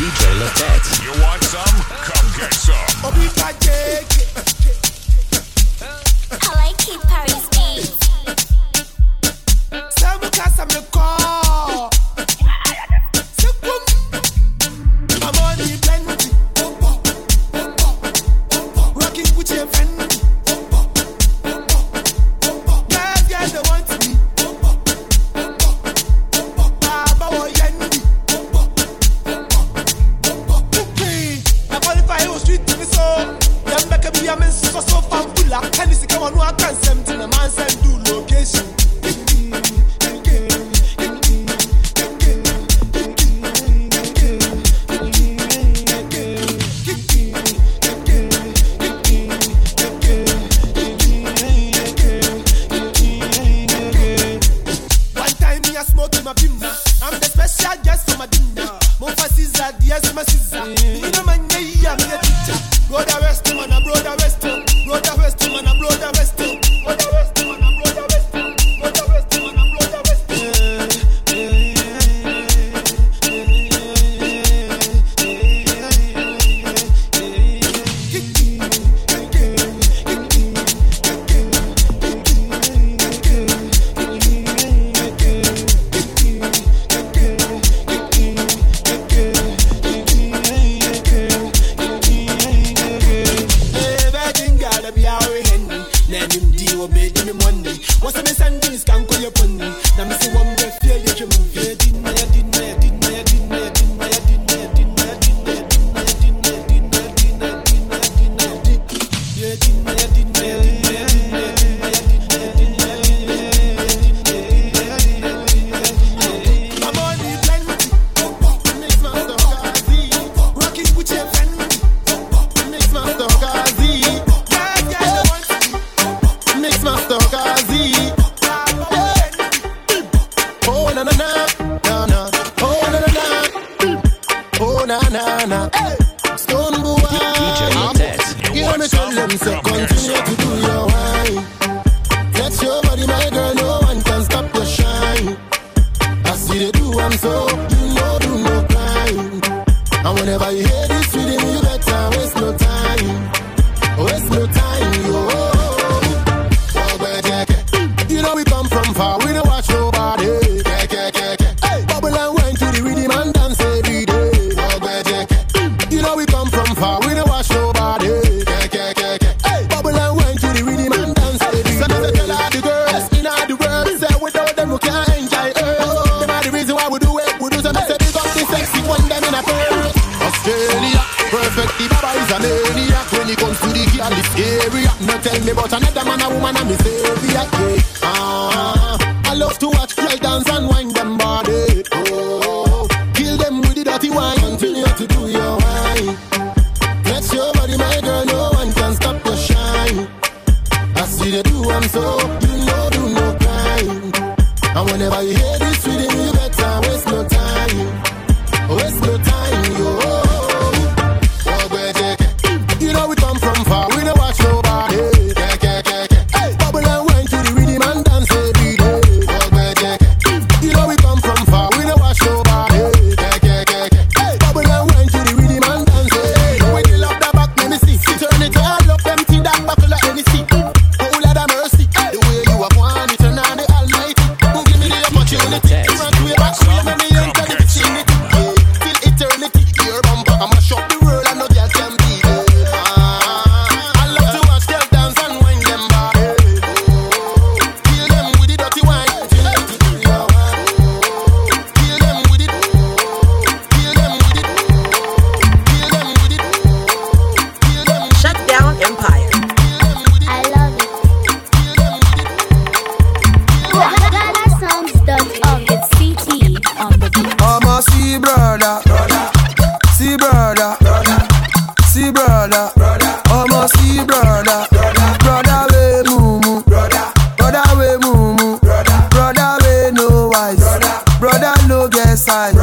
DJ Latet. You want some? Come get some. I like Keith Perry's beats. I'm on the plenty. Rocking with your friend. Girls, they want me. Baba or Yendi. I qualify who street to me so. Them back be a man so fanfula. And this come on no I can't send to the man send do location. I'm the special guest for my dinner. More for Caesar, yes, my Caesar. You know my name, I'm your teacher. Brother West, man, I'm brother West. Brother West, man, I'm brother West. Brother West, man, I'm brother West. Brother West, man, I'm brother West. What's the message in this can't call your pony? Now me say one breath, feel you move. You didn't know, you didn't know, you didn't know, you didn't know, you didn't know, you didn't know, you didn't know, you didn't know, you didn't know, you didn't know, you didn't know, you didn't know, you didn't know, you didn't know, I'm on the plenty. Mix master Gazi, rocking with your friend. Mix master Gazi, Mix master Gazi. Oh na na na, na na. Oh na na na, oh na na na. Stone boy, DJ Latet. you me tell them so continue to do your wine. Flex your body, my girl, no one can stop your shine. I see they do, I'm so you know do no crime. And whenever you hear this rhythm, you better waste no time. Waste no time, yo. You know we come from far, we don't watch nobody. Hey, bubble and wine to the rhythm and dance every day. You know we come from far, we don't watch nobody. Hey, bubble and wine to the rhythm and dance every day. So they tell all the girls in all the world, say without them we can't enjoy it. Them are the reason why we do it. We do some say big up the sexy one them in a pearl. Australia, perfect, the baba is a maniac. When it comes to the girl this area, no tell me about another man, a woman, and me savior. I love to watch girl dance and wind them body. Oh, kill them with the dirty wine. Continue to do your wine. Flex your body, my girl, no one can stop your shine. I see they do, I'm so you know do no crime. And whenever you hear this rhythm, you better waste no time. Waste no time, yo. You know we come from far, we don't watch nobody. Hey, bubble and wine to the rhythm and dance every day. You know we come from far, we don't watch nobody. Hey, bubble and wine to the rhythm and dance every day. When you love the back, let me see. Turn it all up, empty that buckle like anything. Oh, Lord have mercy. The way you are one, you turn on the Almighty. Who give me the opportunity? You want to be back, so you make me enter the vicinity. Till eternity, your bumper, I'ma shock the world and no girl can be there. I love to watch girl dance and wind them body. Kill them with the dirty wine. Kill them to do your wine. Kill them with it. Kill them with it. Kill them with it. Kill them. Shut down Empire. I love it. GhanaSongs.org. It's CT on the beat. I'm a see brother, see brother, see brother, I'm a see brother, brother we mumu, brother we mumu, brother we no wise, brother no get size.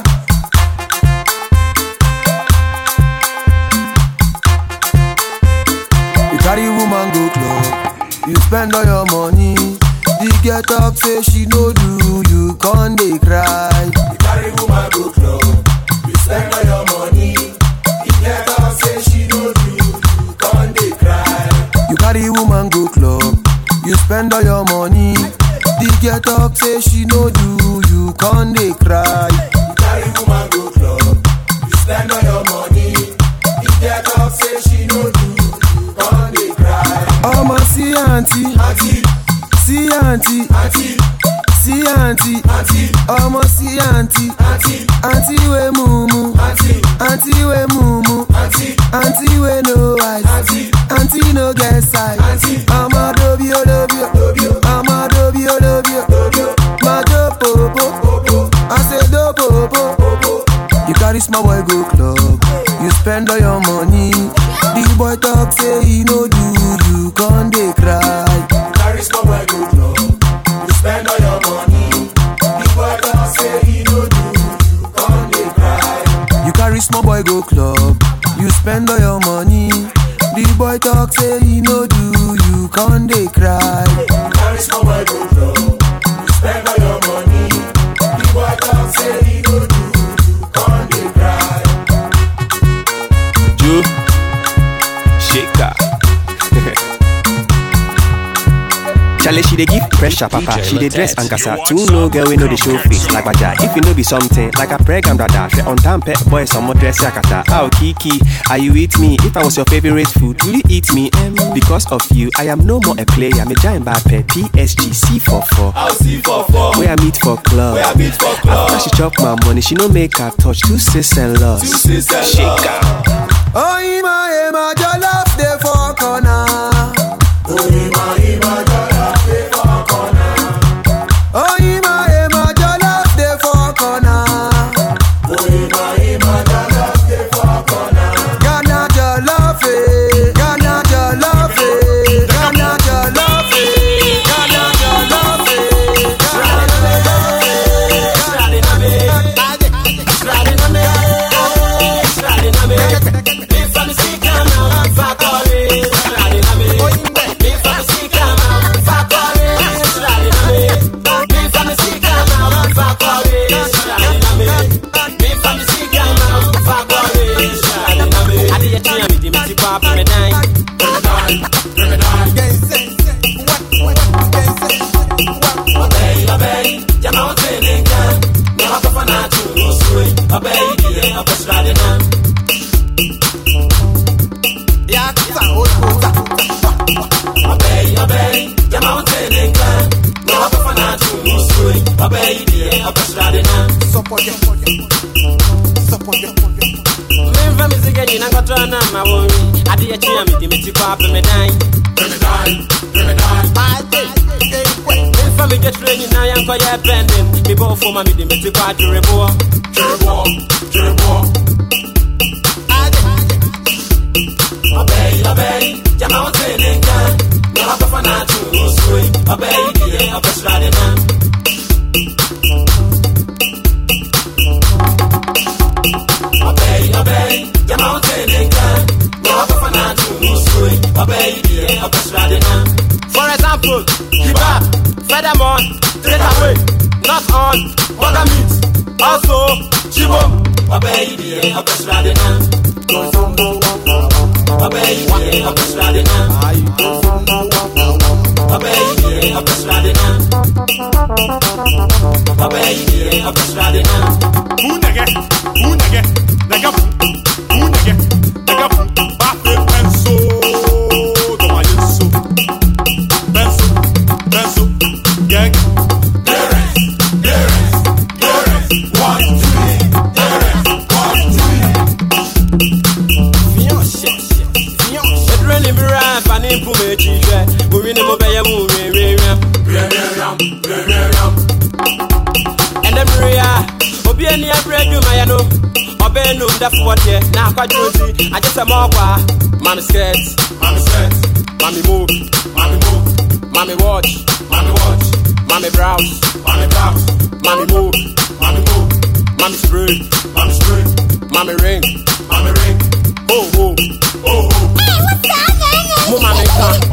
You carry woman go club, you spend all your money. The get up say she no do, you con dey cry. You carry woman go club, you spend all your money. she no do, you can't dey cry. You carry woman go club, you spend all your money. If they talk say she no do, you can't dey cry. I'ma see auntie, see auntie, see auntie, I'ma see auntie, auntie we mumu, auntie we mumu, auntie we no eyes, auntie no get size. I'ma dobio, I'ma dobio, my do popo, I say do popo. You carry small boy go club, you spend all your money. The boy talk say he no do, you can't dey cry. You carry small boy go club, you spend all your money. The boy talk say he no do, you can't dey cry. You carry small boy go club, you spend all your money. The boy talk say he no do, you can't dey cry. You carry small boy go club, you spend all your money. The boy talk say he no do, you can't dey cry. Joe, shaker. Charlie, she dey give pressure, papa. She dey dress and casa. Two no girl we know the show face like baja. If you know be something like a pregnant brother, she on time pet boy some more dress yakata. Oh Kiki, are you with me? If I was your favorite food, will you eat me? Because of you, I am no more a player. Me giant bad pet PSG C44. I'll C44. Where I meet for club. After she chop my money, she no make her touch. Two sis and loss. Shaker. Oh Ima, your love dey for corner. Oh Ima, your love dey for corner. Oh Ima, your love dey for corner. Oh Ima, your love dey for corner. Ghana your love, Ghana your love, Ghana your love, Ghana your love, for my meeting, but it's quite terrible. Obey, your mountain and gun. No, I'm a fan to sweet. Obey, I'm just riding on. Obey, your mountain and gun. No, I'm a fan to sweet. Obey, I'm just riding on. For example, keep up, furthermore, take away. Not on, what I mean. Also, Chibom. Obey, I'm just riding on. Obey, I'm just riding on. Obey, I'm just riding on. Obey, I'm just riding on. Unage, Bafe penso, Domayenso, Benso, Gang. And the Maria, Obiani, I bred you, Mayano, Obeno, that's what here. Now, quite juicy. I just a mopper. Mommy skirts, Mommy move, Mommy watch, Mommy browse, Mommy move, Mommy spray, Mommy ring, oh, oh, oh, oh. Mommy can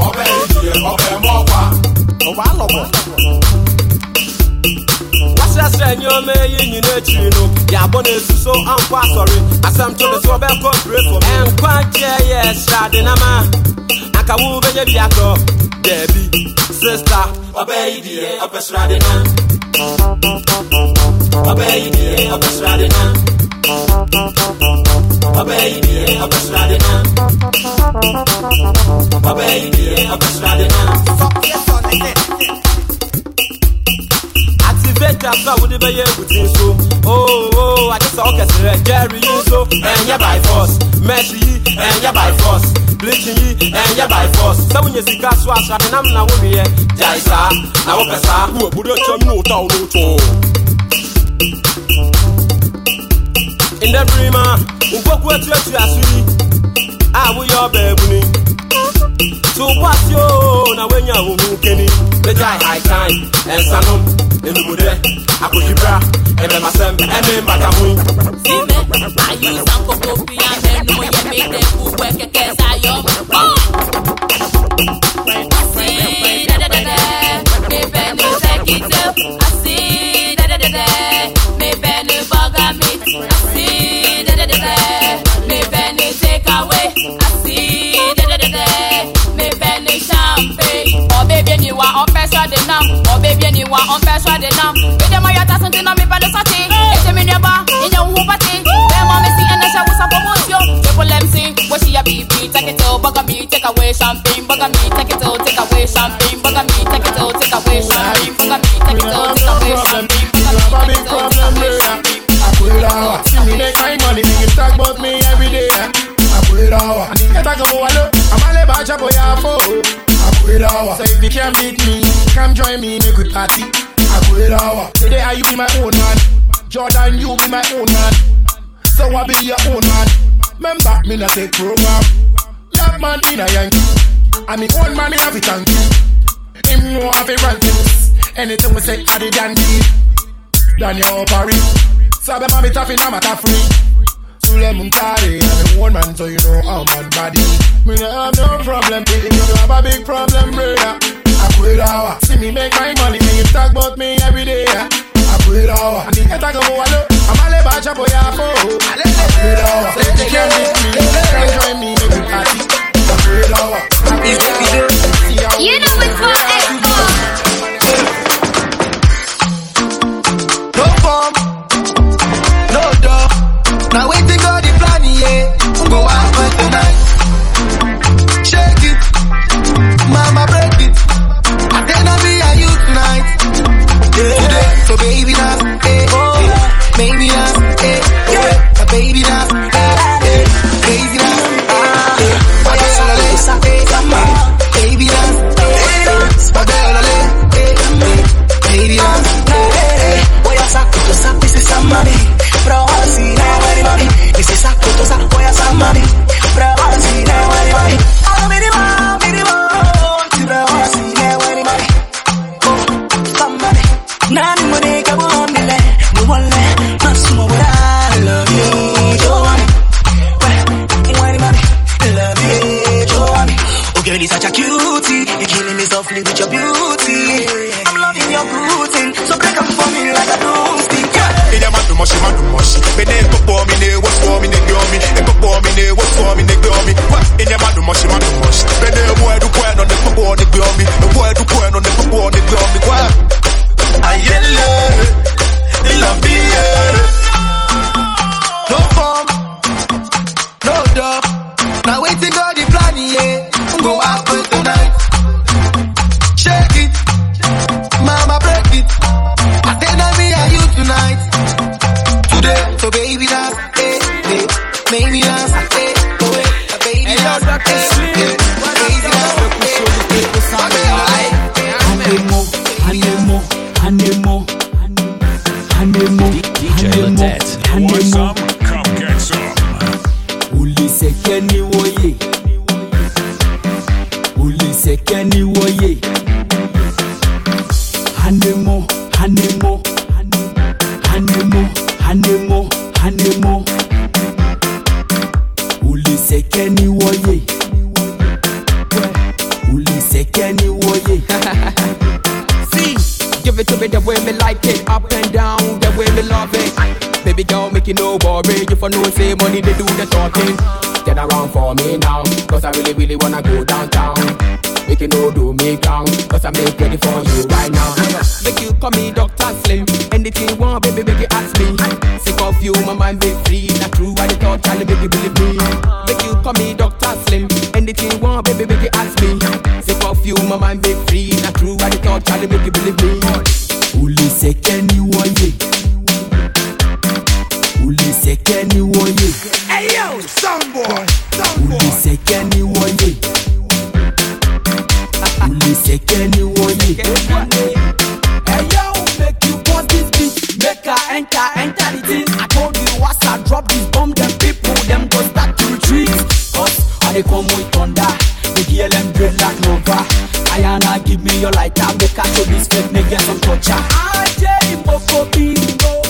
what's that saying? You're me, you know, yeah, bonus so I'm quite sorry. As I'm to the sober corporate for me. And quite, yes, Shadinama. I can move a Yako, Debbie, sister, obey the upper Stradina. A baby, a best riding now. A baby, a best riding now. A baby, a best riding now. Activate that flow with the baby with you so. Oh, I just saw Jerry you so. And yeah by force, Messi, and yeah by force. Bleaching and yeah by force. So when you see gas wash, I mean I'm now with me. Jaisa, now what pesa? Who put a chum no town no to. In the dreamer, who go to a city. I will your baby. So what's your now when you're who can the high time and Sanum in the Mude, Akujibra, and Masam, and then Batamu. I use Uncle Kopi and then you make them who work against I see that maybe no take it up. I see that maybe no bugger me. I see that maybe no take away. I see that maybe no champagne. Oh baby, you are on persuaded now. Oh baby, you are on persuaded now. With them, I have something on me, but it's a thing. It's a minibar in your whole party. Them on me see and the show was a promotion. People them sing, what she a BB, take it all, bugger me, take away champagne, bugger me, take it all, take away champagne, bugger me, take it all, take away champagne, bugger me, take it all, take away champagne, bugger me, take it all, take away champagne. I put it out. See me make my money, you talk about me every day. I put it out. You talk about what? I'm all about your boy. I put it out. So if you can't beat me, come join me in a good party. I put it out. Today I you be my own man. Jordan, you be my own man. So I be your own man. Remember, me not take program. Love man in a Yankee. I mean own man in a fit and him know have a run things. Anything we say I did dandy. Daniel Paris. Sabe mami taffy na mata free. Sule Muntari, I'm a one man, so you know how man body. Me no have no problem, baby. You have a big problem, brother. I put it out. See me make my money, me talk about me every day. I put it out. And you talk about what? I'm all about your boy. I put it out. So you can't beat me, can't join me, make me party. I put it out. You know it's for Expo. No form, no door. Now waiting for the plan, yeah. Go out for tonight. Shake it, mama break it. I cannot be a you tonight. Today, so baby dance, eh, eh. Baby dance, eh, eh. Baby dance, eh, eh. Baby dance, eh, eh. Baby dance, eh, eh. Baby dance, eh, eh. Baby dance, eh, eh. Voy a sacar tu sapi si samani. Bro, si never anybody. This is a kuto sa voy a samani. Bro, si never anybody. I'm minimum, bro, si never anybody. Oh, somebody. Nani money ka bon dile. No one let no sumo what I love you, Joanne. Well, anybody love you, Joanne. Oh, girl, you're such a cutie. You're killing me softly with your beauty. I'm loving your routine, so break up for me like a broomstick. Mushi, me ne go for me, ne what's for me, ne go me, ne go for me, ne what's for me, ne go me. What in your madu mushi, me ne boy do point on the football, ne go me, the boy do point on the football, ne go me. What? I love me, no form, no door. Now waiting for the plan, yeah. Go out for tonight. Shake it, mama break it. I cannot be a you tonight. So baby dance, eh, eh. Baby dance, eh, oh, baby dance, eh, eh. Baby dance, DJ Ladet, want some? Come get some. Uli sekeni woye, uli sekeni woye. Hanemo, hanemo, hanemo, hanemo, hanemo. Uli sekeni woye, uli sekeni woye. See, give it to me the way me like it, up and down, the way me love it. Baby girl, make it no worry. You for no say money, they do the talking. Turn around for me now, cause I really wanna go downtown. make you know do me down, cause I make ready for you right now. Make you call me Dr. Slim, anything you want, baby, make you ask me. Sick of you, my mind be free, not true, I thought, Charlie, make you believe me. Make you call me Dr. Slim, anything you want, baby, make you ask me. Sick of you, my mind be free, not true, I thought, Charlie, make you believe me. Uli sekeni woye, uli sekeni woye. Hey yo, soundboy. Uli sekeni woye, uli sekeni woye. Hey yo, make you pause this beat, make her enter the thing. I told you once I drop this bomb, them people them go start to retreat. Cause I dey come with thunder, the DLM dread like Nova. Ayana, give me your lighter, make her show this fake nigga some torture. Ajay, moko bingo,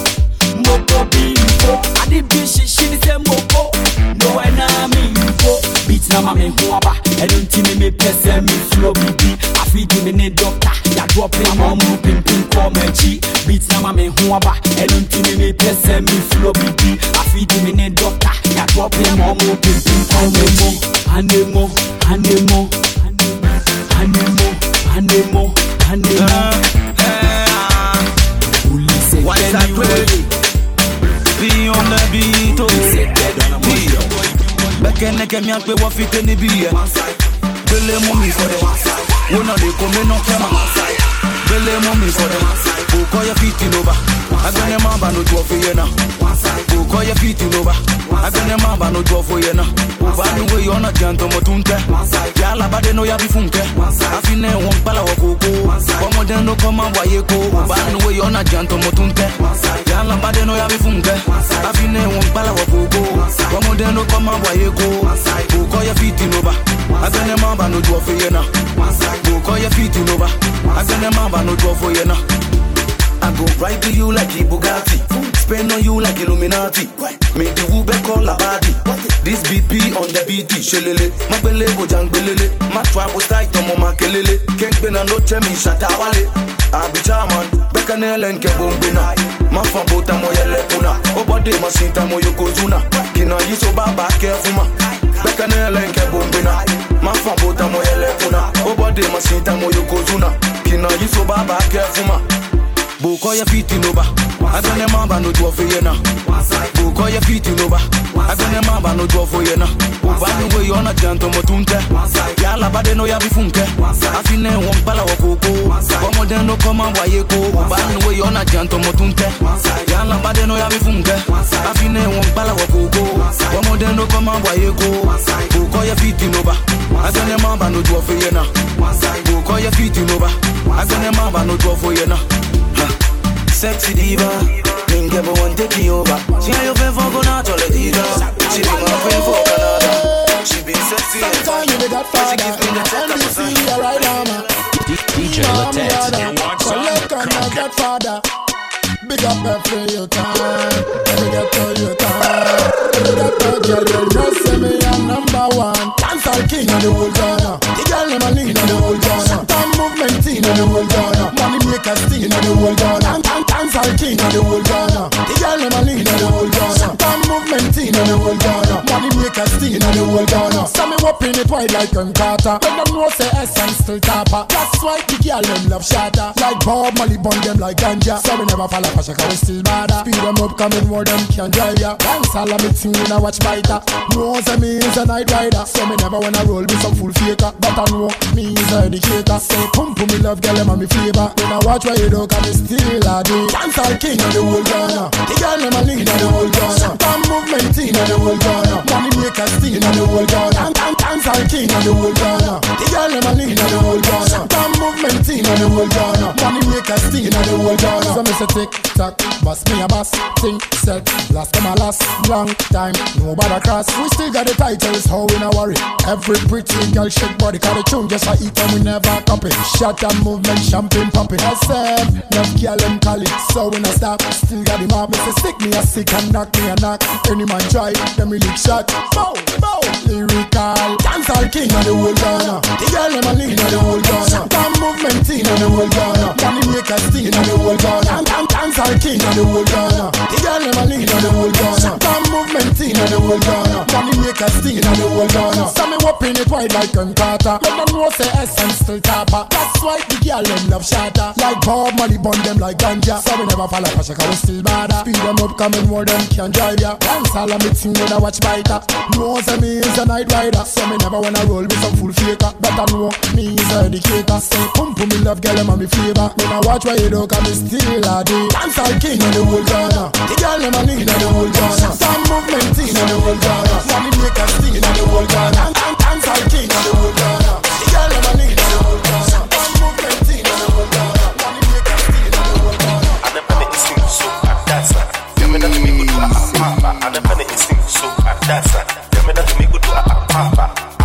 I did be she say moko, no enemy info. Beat na mame huaba, I don't think me pese me flow BB. I feed me ne doctor, ya drop in my move pim call me G. Beat na mame huaba, I don't think me pese me flow BB. I feed me ne doctor, ya drop in my move pim call me G. Anemo. What's that play? Be on the beat, oh. Back and neck, me up with what fit any beer. Bele mommy for them. One of the come no camera. Bele mommy for them. Who call your feet in over? I got your mama no draw for you now. Who call your feet in over? I got your mama no draw for you now. By the way, you're not gentle, Motunte. Yala, but they know you be funke. I feel no one pala wako. Come on, no come on, why you go? By the way, you're not gentle, Motunte. Yala, but they know you be funke. I feel no one pala wako. Come on, no come on, why you go? Who call your feet in over? I got your mama no draw for you now. Who call your feet in over? I got your mama no draw for you now. I go right to you like a Bugatti, spend on you like Illuminati. Make the Ube call a body. This BP on the BT, shelele. My bele go jang belele. My trap was tight on my kelele. Can't be no chemi shatawale. I be charman, Becanel and Kebumbina. My fan bota moya lepuna. Obade masita moyo kozuna. Kina yiso baba careful. Becanel and Kebumbina. My fan bota moya lepuna. Obade masita moyo kozuna. Kina yiso baba careful. Bo call your feet in over. I got your mama no draw for you now. Bo call your feet in over. I got your mama no draw for you now. By the way, you're not gentle, Motunte. Yala, but they know you be funke. I feel no one pala wako. Come on, no come on, why you go? By the way, you're not gentle, Motunte. Yala, but they know you be funke. I feel no one pala wako. Come on, no come on, why you go? Bo call your feet in over. I got your mama no draw for you now. Bo call your feet in over. I got your mama no draw for you now. Sexy diva, think everyone take you over. She ain't your friend for gonna tell it either. She be my friend for Canada. She be sexy. Sometimes you be that father, and you see your right arm. DJ Latet. Collect on my godfather. Big up every you time. Big up all your time. Big up all your girl. Just say me I'm number one. Dancehall king of the whole Ghana. The girl them a lean of the whole Ghana. Time movement in of the whole Ghana. Money maker steal of the whole Ghana. Dancehall king of the whole Ghana. The girl them a lean of the whole Ghana. Time movement in of the whole Ghana. Money maker steal of the whole Ghana. So me whopping it wide like Gun Carter. When them know say S and still tapper. That's why the girl them love shatter. Like Bob Marley bun them like ganja. So we never fall off. Shaka we still bad. Speed them up, coming more than can drive ya. Dance all of me thing when I watch biter. No say me is a night rider. So me never wanna roll with some full faker. But I know me is a educator. Say pump me love girl them and me flavor. When I watch where you do, cause me still a do. Dance all king of the whole Ghana. The girl them a lead of the whole Ghana. Time movement in of the whole Ghana. Money maker steal of the whole Ghana. Dance all king of the whole Ghana. The girl them a lead of the whole Ghana. Time movement in of the whole Ghana. Money maker steal of the whole Ghana. So me say tick tack, boss me a boss, thing set, last come a last, long time, nobody cross. We still got the titles, how we not worry. Every pretty girl shake body, cause the tune just a eat and we never copy. Shot and movement, champagne popping. SM, love girl and call it, so we not stop. Still got him up, me say stick me a sick and knock me a knock. Any man try, them we lick shot. Bow, bow, lyrical, dancehall king of the whole Ghana. The girl them a lead of the whole Ghana. Time movement in of the whole Ghana. Money maker steal of the whole Ghana. Dancehall king of on the whole Ghana. The girl never lean on the whole Ghana. Damn movement in on the whole Ghana. Money make a steal on the whole Ghana. So me whopping it wide like Carter. Let them know say essence still tapper. That's why the girl them love shatter. Like Bob Marley bun them like ganja. So we never fall like a shaka, we still bad. Speed them up coming more than can drive ya. Dance all of me thing when I watch biter. Know say me is a night rider. So me never wanna roll with some full faker. But I know me is a educator. Say pump me love girl them on me flavor. Me now watch why you don't come me still a day. Dance all king on the whole Ghana. The girl them a lean on the whole Ghana. Some movement in on the whole Ghana. Money make a steal on the whole Ghana. Dance all king on the whole Ghana. The girl them a lean on the whole Ghana. Some movement in on the whole Ghana. Money make a steal on the whole Ghana. I never let it sing so I dance. Tell me that to me go do a papa. I never let it sing so I dance. Tell me that to me go do a papa.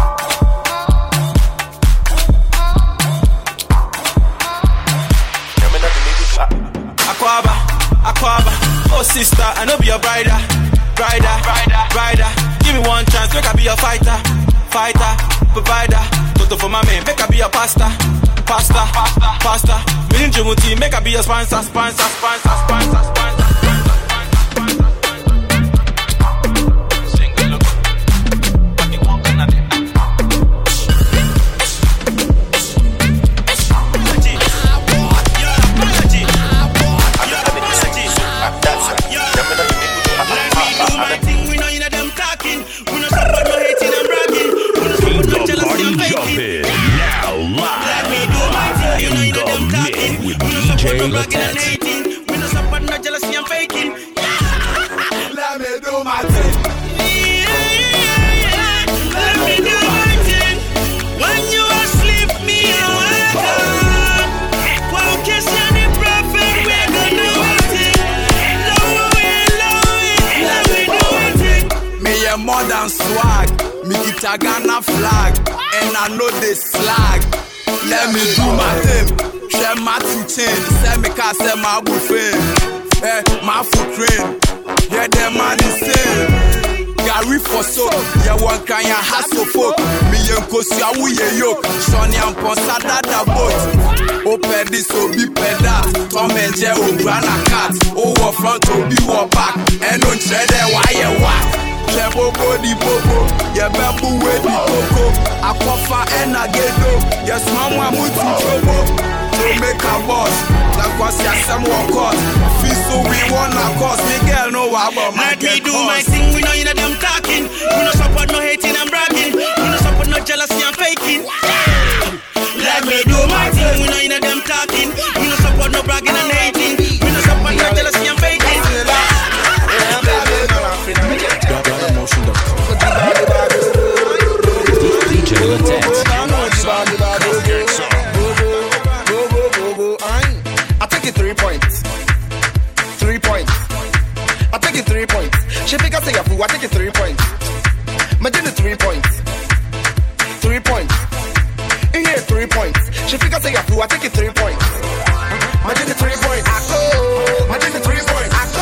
Aquaba, oh sister, I know be your brider. Give me one chance, make I be a fighter, provider. Toto for my man, make I be a pasta. Meaning Jumuti, make I be a sponsor. Let me do my thing. Let me do my thing. When you asleep, me awake up. Well, kiss any prophet, we're gonna do it. Let me do my thing. Me a modern swag. Me get a Ghana flag. And I know they slag. Let me do my thing. Share my teaching. Say me can't say my buffet. My foot train. Yeah, them man is same. Gary for soap. Yeah, one kind of hassle folk. Me and Kosia, we a yoke. Sonny and Ponsada da boat. Open this, so be peda. Tom and Jerry, Grana cat. Over front, to be war back. And don't tread there, why you walk. Bobo di bobo, yeah, babu with the coco. I cough and I get dope. Yes, mama, I'm with trouble. To make a boss, like what's your someone cost. Feel so we wanna cost. Miguel know about my let me do my thing, we know you know them talking. We no support no hating and bragging. We no support no jealousy and faking. Let me do my thing, we know you know them talking. We no support no bragging and hating. We no support no jealousy and faking. DJ Latet. I take it 3 points. 3 points. I take it 3 points. She think I say a fool, I take it 3 points. Imagine 3 points. 3 points. In here 3 points. She think I say a fool, I take it 3 points. Imagine 3 points. Imagine 3 points.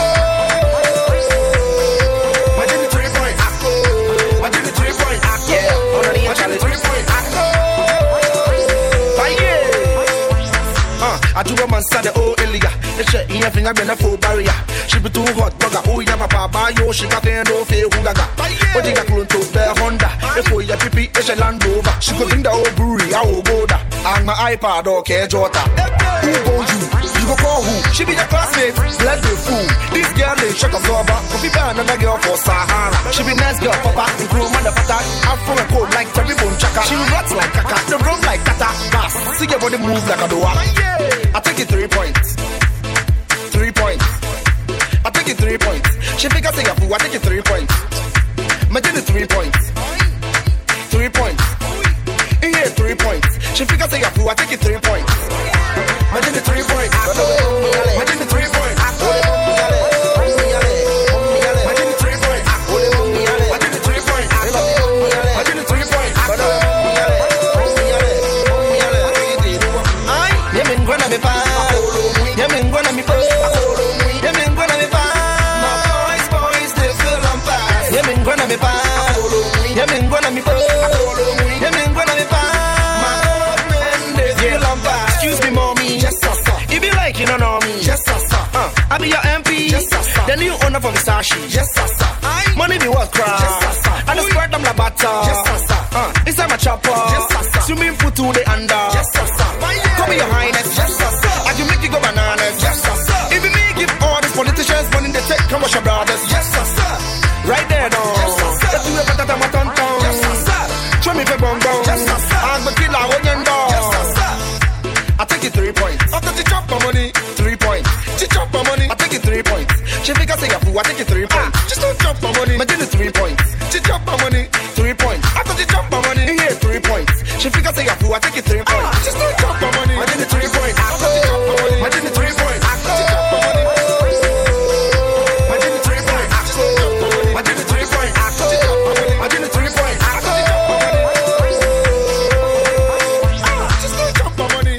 I do a man sad oh Elia. The shit in your finger been a full barrier. She be too hot, bugger. Oh, yeah, papa, yo, she got no fair who gaga. But you got clone to the Honda. Before you pipi, it's a Land Rover. She could bring the old brewery, I will go there. And my iPad, okay, Jota. Who go you? You go call who? She be your classmate. Bless the fool. This girl is shock absorber. Coffee buy another girl for Sahara. She be nice girl, papa. And grow motherfucker. Afro and cold like Terry Bone Chaka. She rots like Kaka. The room like Kata. Bass. See your body move like a doa. I take it 3 points. 3 points. I take it 3 points. She think I say a fool, I take it 3 points. Imagine 3 points. 3 points. In here 3 points. She think I say a fool, I take it 3 points. Imagine 3 points. Imagine 3 points. Ghana for Versace. Yes, sir. Money the world cry. Yes, sir. And the spread them like butter. Yes, sir. Inside my chopper. Yes, sir. Swimming pool to the under. Yes, sir. Come here, your highness. Yes, sir. I can make you go bananas. Yes, sir. If you me give all these politicians money, they take come watch your brothers. Yes, sir. Right there, no. Yes, sir. Let's do it better than my tonton. Yes, sir. Show me the bongo. Yes, sir. I'm the killer. Yes, sir. I take it 3 points. After the chop my money, 3 points. She chop my money, I take it 3 points. She think I say a fool, I take it 3 points. Just don't chop my money, I take it 3 points. She chop my money, 3 points. After she chop my money, here 3 points. She think I say a fool, I take it 3 points. Just don't chop my money, I take it 3 points. After she chop my money, I take it 3 points. After she chop my money, I take it 3 points. After she chop my money, I take it 3 points. After she chop my money, I take it 3 points. After she chop my money, just don't chop my money.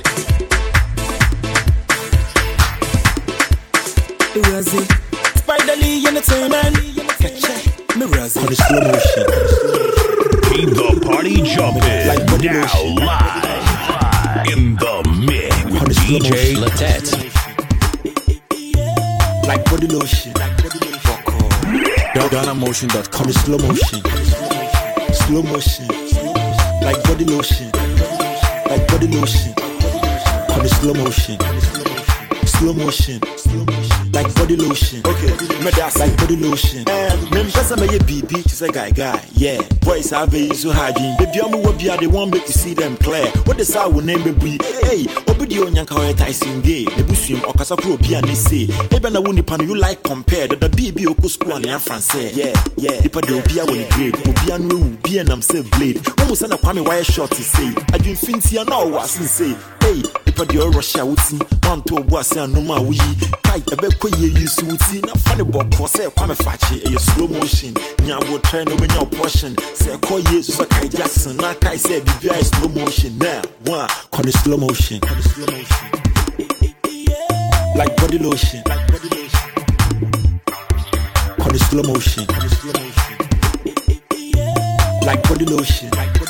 Spiderly Entertainment. Mirrors on the slow motion. Keep the party jumping. Like now live in the mix with DJ Latet. Like body lotion. DonnaMotion.com is slow motion. Slow motion. Like body lotion. Like body lotion. On the slow motion. Slow motion. Like body lotion. Okay, me that's like body lotion. Me person me BB to say guy. Yeah, boys have a so hard. Baby, I'm what be they want me to see them clear. What the sound will name be? Hey, obedi onyanka we Tyson Gay. The busum okasa pro bi ani say. Ebe na woni pan you like compare the BB oku school and France. Yeah. Ipa de obi a woni grade. Obi anu obi enam say blade. Omo say na kwame wire short to say. Adwin finti na o wasin say. Hey, ipa de Russia wuti. Man to obo ase anoma wi. Kai ebe ye use wuti na funny bob for say kwame fachi e slow motion nya wo try no be your portion say call ye so Kai Jackson na Kai say be slow motion now one call the slow motion like body lotion call the slow motion like body lotion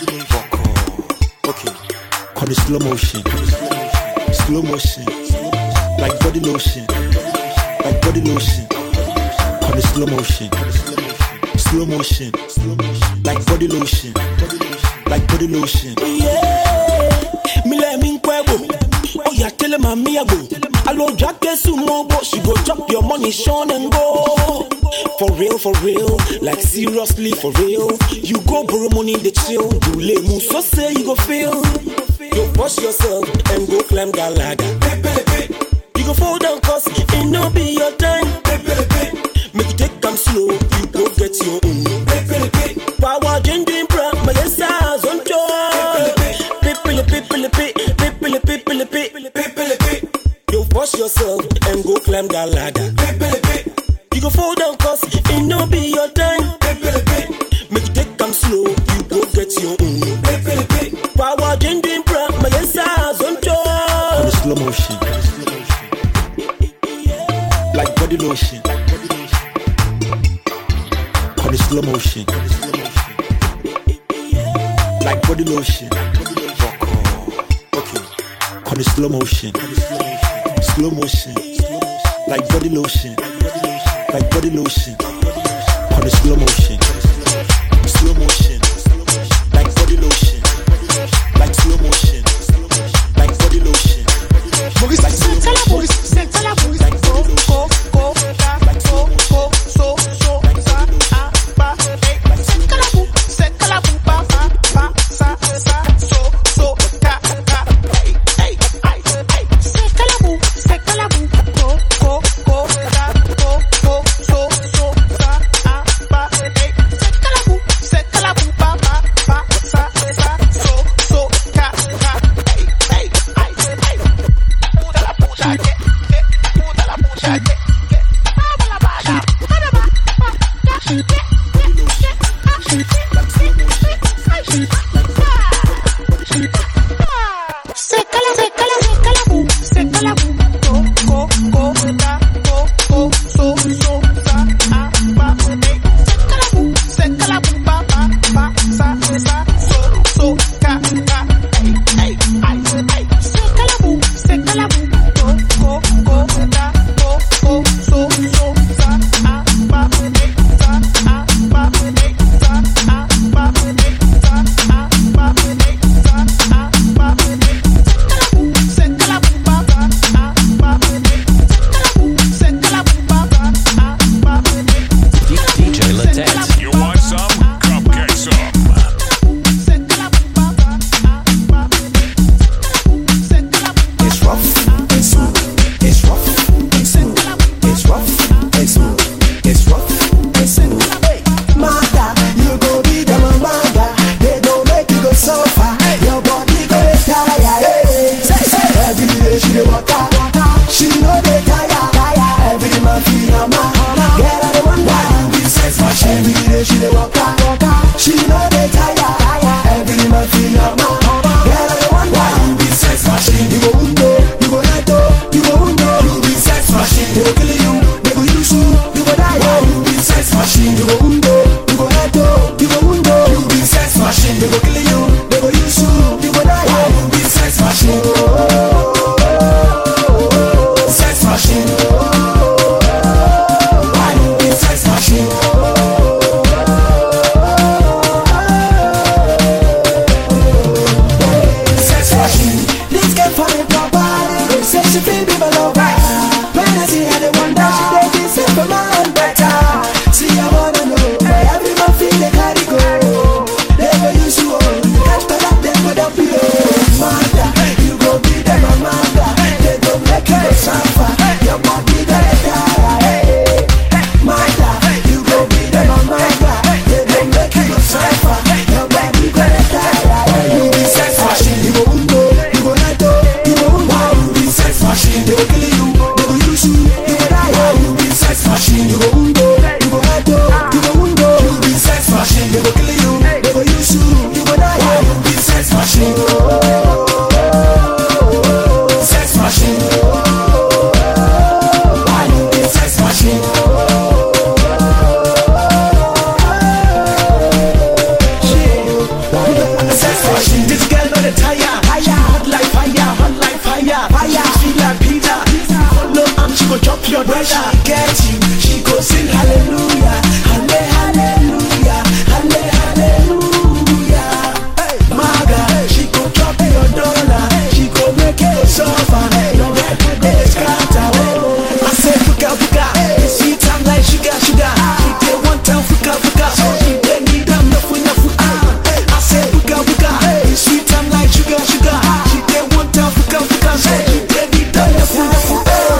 okay call the slow motion like body lotion like body lotion, on the slow motion, like body lotion, like body lotion. Yeah, me let me kwebo. Oh yeah, tell him I'm me ago. Allo Jack sumo bo, she go drop your money, Sean and go. For real, like seriously for real. You go borrow money in the chill. You lay move so say you go feel. You wash yourself and go climb that ladder. You go fall down cause it no be your time. Make you take them slow, you go get your own. Power changing bra, my yes on joy. You wash yourself and go climb that ladder. You go fall down cause it no be your time. Make you take them slow, you go get your own. Power changing bra, my yes on joy. On the slow motion. Like body lotion, on the slow motion. Like body lotion, okay. On the slow motion, like body lotion, like body lotion. On the slow motion, like body lotion, like slow motion, like body lotion. Maurice, like she dey waka. She no dey tire. Every man feel your man. Girl, I wonder why you be sex machine. You go undo, you go neto, you go undo. You be sex machine. They go kill you, they go use you, you go die. Why you be sex machine? You go undo, you go neto, you go undo. You be sex machine. They go kill you, they go use you, you go die. Why you be sex machine? Sex machine. Why you be sex machine? This girl for me proper. Say she feel me my lover. When I see her, they wonder she dey be simple man better. See I wanna know why every man feel they carry go. They go use you all. Catch the lap, they go dump you. Mother, you go be them a mother. They go make you suffer. Your body gonna die. Mother, you go be them a mother. They go make you suffer. Your body gonna die. You be sex machine. You go undo. They will kill you, they will use you, you will die. You be sex machine, you go undo, you go heado, you go undo. You be sex machine, they will kill you, they will use you, you will die. You be sex machine, sex machine. Why you be sex machine? Sex machine, this girl on the tire, hot like fire, hot like fire, fire. She go drop your brother. She get you, she go sing hallelujah, hallelujah, hallelujah. Hey, Maga, she go drop your dollar. She go make it suffer. No red they scatter. I say fuka fuka, it's sweet time like sugar. She dey one time fuka. She dey need them nafu. I say fuka fuka, it's sweet time like sugar. She dey one time fuka. She dey need them nafu.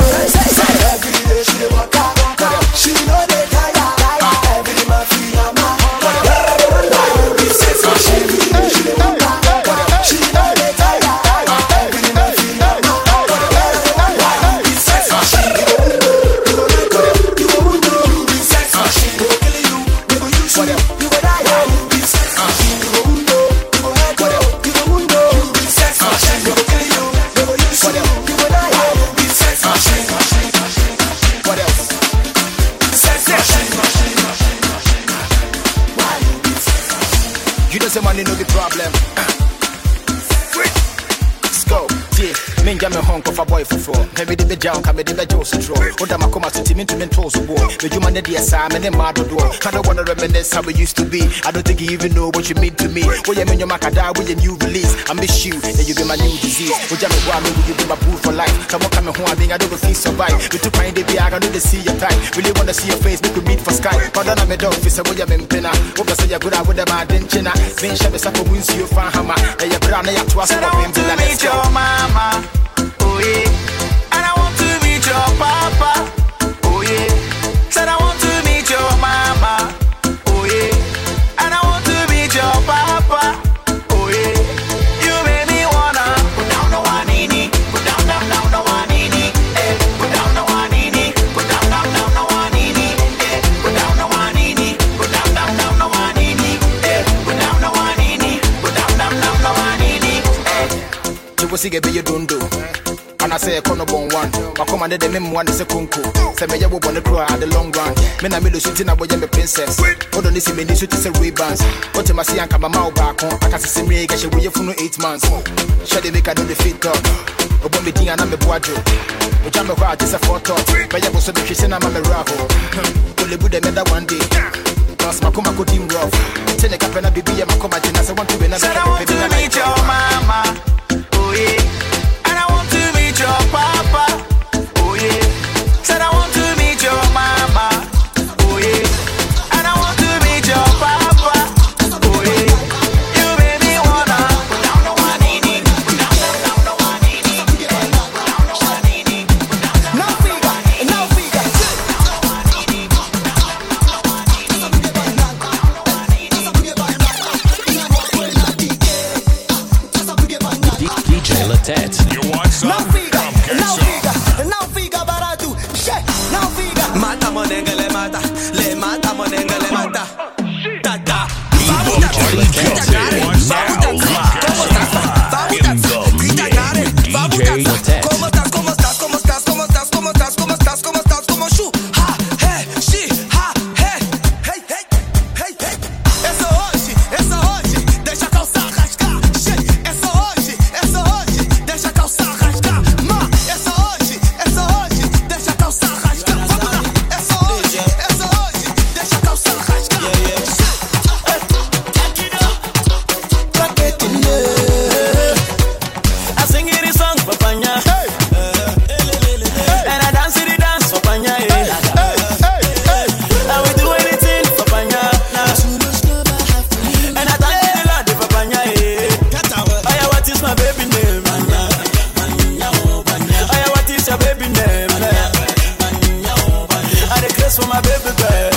She know they tire. Every man feel your man. You be sex machine. She dey waka. She know they tire. Every man feel your man. You be sex machine. You go undo. You be sex machine. They go kill you. They go use you. You go die. You be sex machine. You go undo. You go heado. You go undo. You be sex machine. They go kill you. They go use you. You go die. You be sex machine. What else? You don't say money no the problem. Let's go. Yeah, me jam me honk of a boy for four. Maybe the junk, maybe the Joseph draw. What am I come to team into mental war? The human the assignment and mad door. I don't wanna reminisce how we used to be. I don't think you even know what you mean to me. When you mean your macada with a new release, I miss you, and you be my new disease. When you will you be my boo for life? Come on, come home, I think I don't feel survive. We took my day, I don't need to see your time. Really wanna see your face, make we meet for Sky. But then I'm a dog, it's a way I'm in pinna. Hope say you're good out with the man, then china. Then shall be supper wins you fan hammer. And you're brown, and you're twice I want to meet your mama, oh yeah. And I want to meet your papa, oh yeah. Said I want to meet your mama, oh yeah. And I want to meet your papa, oh yeah. You made me wanna put down the one ini, put down the one ini, eh. Put down the one ini, put down the one ini, eh. Put down the one ini, put down the one ini, eh. Put down the one ini, put down the one ini, eh. You will see a baby don't do. And I say a corner bone one. My commander the mem one is a kunku. Say me yawo wanna cry at the long run. Me na me lo shooting a boy and princess. Hold on this me ni shoot is a Ray-Bans. What you see and come my back on. I can see me get you with you for no 8 months. Shall they make I do the fit up? Obo me ting and I'm a boajo. We jam me heart is a photo. But you so be kissing I'm a raffle. Only good another one day. Cause my come go team rough. Tell the captain baby my come I say want to be another. Said I want to meet your mama. Oh yeah. And I want to meet your papa. Oh yeah. Said I want to meet your mama. Oh yeah. And I want to meet your papa. Oh yeah. You made me wanna put down the one ini, put down the one ini, put down the one ini, put down the one ini. No figure, no figure. my baby girl.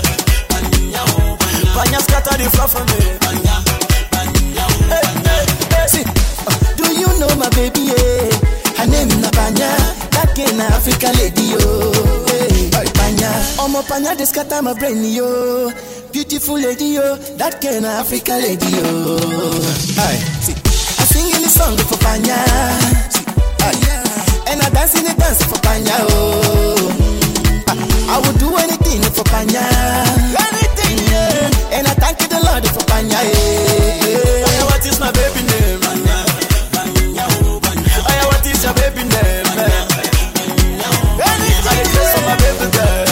Panya scatter the floor for me. See, do you know my baby? Her name is Panya, that in Africa lady yo. Panya, Omo Panya they scatter my brain yo. Beautiful lady yo, that kind of Africa lady yo. See, I sing in the song for Panya, and I dance in the dance for Panya. Oh, I would do anything for Panya, anything, yeah. And I thank you the Lord for Panya. Panya, what is my baby name? Panya, what is your baby name? Anything, I just for my baby girl.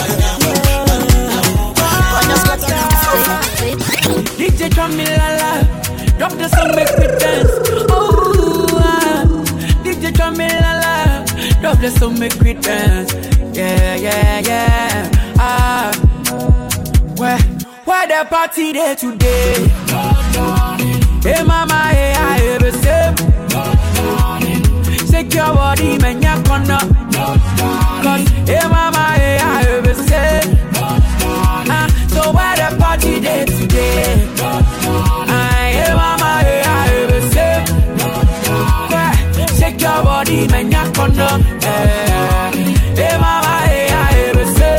DJ drum me la la, drop the song make me dance. Oh, DJ drum me la la, drop the song make me dance. Yeah, yeah, yeah. Where the party there today? Hey mama, hey I ever say. Shake your body, man, ya corner. Cause hey mama, hey I ever say. So where the party day today? Hey mama, hey I ever say. Shake your body, man, ya corner. Hey mama, hey I ever say.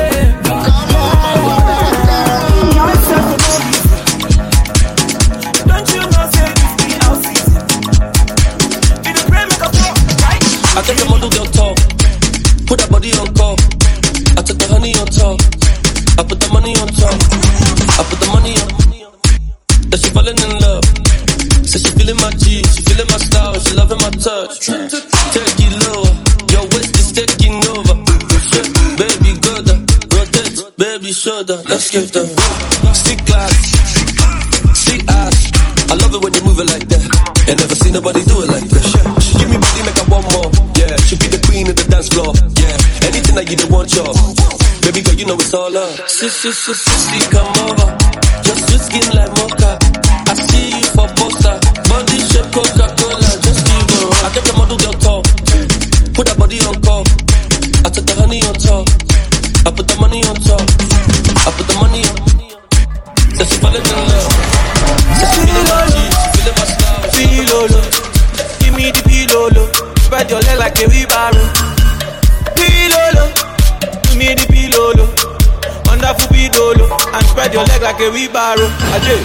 Don't you know say this be our season? In the brain make a talk, right? I take the model girl talk, put that body on top. I took the honey on top, I put the money on top. I put the money on. That she falling in love. Say she feeling my G, she feeling my style, she loving my touch. Take it lower, your waist is taking over. Baby good, rotate, baby shoulder. Let's give them stick glass, stick ass. I love it when you move it like that. Ain't never seen nobody do it like that. She give me body, make I want more. Yeah, she be the queen of the dance floor. Yeah, anything that you don't want, y'all. Baby girl, you know it's all love. Sissy, come over. Just skin like mocha. I see you for poster. Body shape Coca-Cola. Just give her. I get the model girl talk. Put that body on top. I took the honey on top. I put the money on top. I put the money on. Said she falling in love. Said she feeling my G. She feeling my style. Pilolo, give me the pilolo. Spread your leg like a wheelbarrow. Pilolo, give me the pilolo. Wonderful pilolo, and spread your leg like a wheelbarrow. Ajay.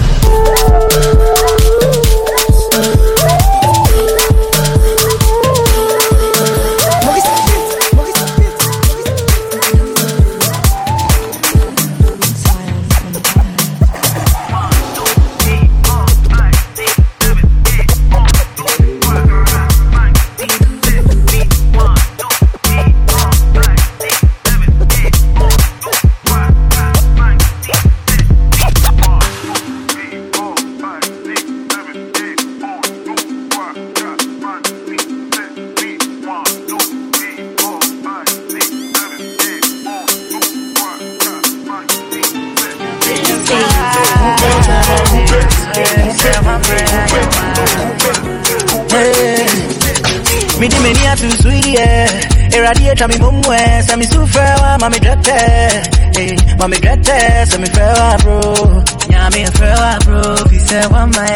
Me di mania too sweet, yeah. Irradiate me mumwe, say me so fair, mami drete. Hey, mami drete, say me fair, bro. Yeah, me fair, bro. Fi say one my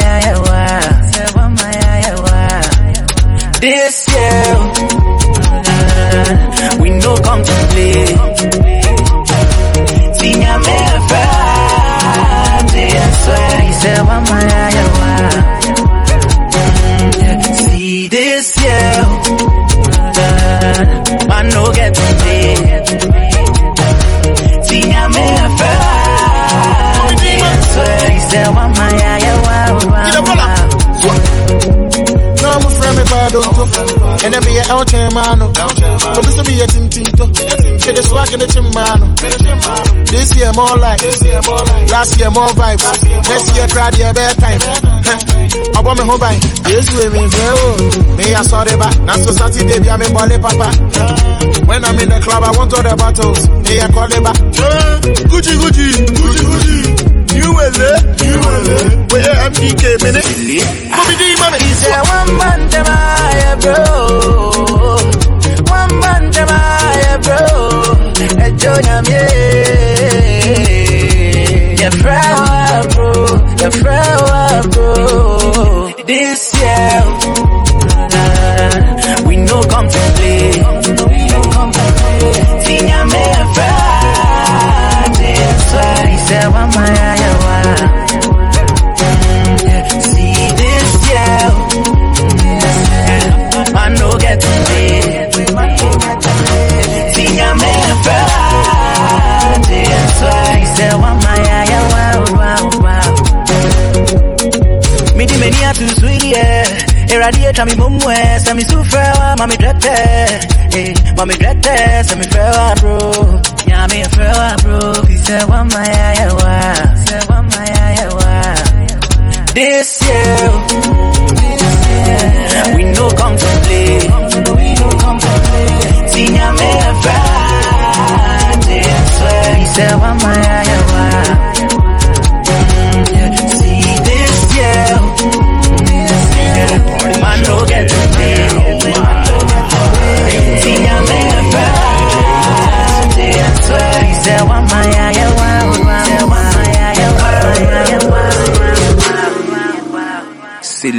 ayawa. This year, we no come to play. See me fair, I swear. He say one my ayawa. See this year, man no get to play. See I'm a so he said one my no, I'm a friend of and then be a out man. But this will be a tinto. She the swag in the chimano. This year more like last year more vibes. Next year crowd year better time. I want me home by this way me me I saw the back. Now so Saturday be I'm in Bali Papa. When I'm in the club I want all the bottles. Me I call it back. Gucci. You will where MDK minute. Mommy. He said one man to my bro. One man to my bro. Enjoy me. This year, we no come to play. Tinya me a Friday, so I say, "What my see this year, I no get to play. Tinya me a Friday, so I say, "What my many are too sweet, yeah. Irradiate me mumwe, send me so fair, mommy drette, hey, mommy drette, send me fair, bro. Yeah, me a fair, bro. He said, "What my said, "What my This year, we no come to play. See, I'm a Friday, so he said, "What my